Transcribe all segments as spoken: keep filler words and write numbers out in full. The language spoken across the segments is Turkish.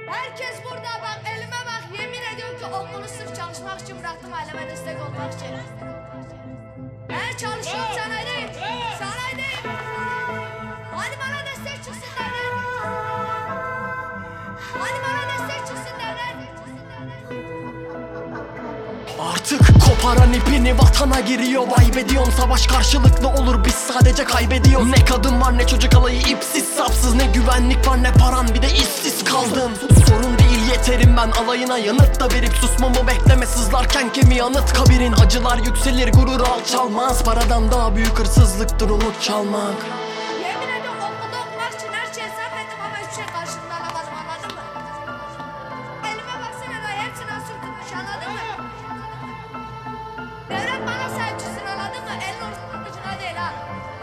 Herkes burada bak, elime bak. Yemin ediyorum ki okulu sırf çalışmak için bıraktım, aileme destek olmak için. Ben çalışıyorum, sanayideyim. Sanayideyim. Hadi bana destek çıksın devlet. Hadi bana destek çıksın devlet. Artık koparan ipini vatana giriyor. Vibe savaş karşılıklı olur, biz sadece kaybediyoruz. Ne kadın var ne çocuk alayı ipsiz sapsız, ne güvenlik var ne paran, bir de işsiz kaldım. Sorun değil yeterim ben, alayına yanıt da verip susmamı bekleme. Sızlarken kemiği anıt kabirin, acılar yükselir gurur alçalmaz. Paradan daha büyük hırsızlıktır umut çalmak. Yemin ediyorum okulda okumak için her şeyi sarf ettim ama hiçbir şey karşılığında alamadım, anladın mı? Elime baksana da hepsini sürtünmüş, anladın mı? Devlet bana sahip çıksın, anladın mı? Elin ortasının ucuna değil ha.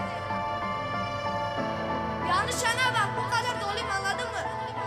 Yanlış yana bak, bu kadar doluyum, anladın mı?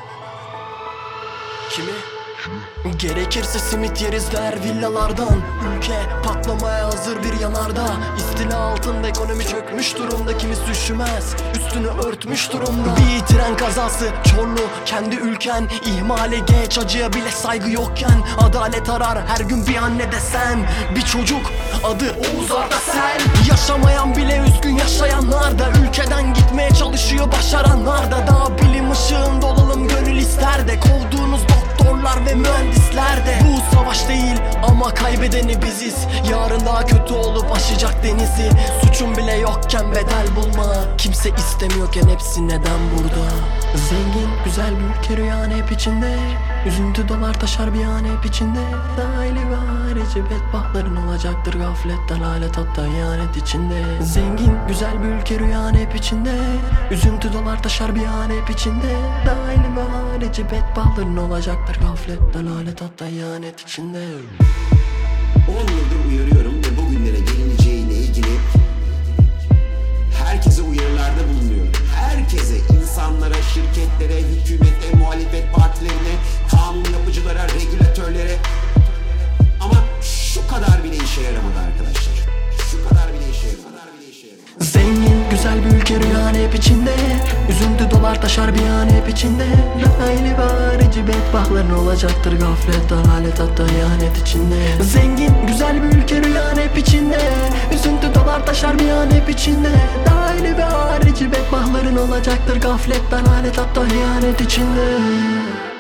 Kimi? Gerekirse simit yeriz der villalardan. Ülke patlamaya hazır bir yanarda. İstila altında ekonomi çökmüş durumda. Kimisi üşümez, üstünü örtmüş durumda. Bir tren kazası Çorlu kendi ülken. İhmale geç, acıya bile saygı yokken. Adalet arar her gün bir anne desen. Bir çocuk adı Oğuz Arda Sen. Yaşamayan bile üzgün, yaşayanlar da. Ülkeden gitmeye çalışıyor başaranlar da. Daha bilim ışığında olalım gönül ister de. Kovduğunuz doktorlar ve mühendisler de. Bu savaş değil ama kaybedeni biziz. Yarın daha kötü olup aşacak denizi. Suçun bile yokken bedel bulma. Kimse istemiyorken hepsi neden burada? Zengin güzel bir ülke rüyan hep içinde. Üzüntü dolar taşar bir an hep içinde. Dahili ve harici bedbahtların olacaktır gaflet, dalalet hatta ihanet içinde. Zengin güzel bir ülke rüyan hep içinde. Üzüntü dolar taşar bir an hep içinde. Dahili ve harici bedbahtların olacaktır gaflet, dalalet hatta ihanet içinde. On yıldır uyarıyorum ve bugünlere gelineceğiyle ilgili herkese uyarılarda bulunuyorum. Herkese, insanlara, şirketlere, hükümete, muhalefet partilerine, kanun yapıcılara, regülatörlere. Ama şu kadar bile işe yaramadı arkadaşlar. Şu kadar bile işe yaramadı. Zengin güzel bir ülke rüyan hep içinde. Üzüntü dolar taşar bir an hep içinde. Dahili ve harici bedbahtların olacaktır gaflet, dalalet hatta ihanet içinde. Zengin güzel bir ülke rüyan hep içinde. Üzüntü dolar taşar bir an hep içinde. Dahili ve harici bedbahtların olacaktır gaflet, dalalet hatta ihanet içinde.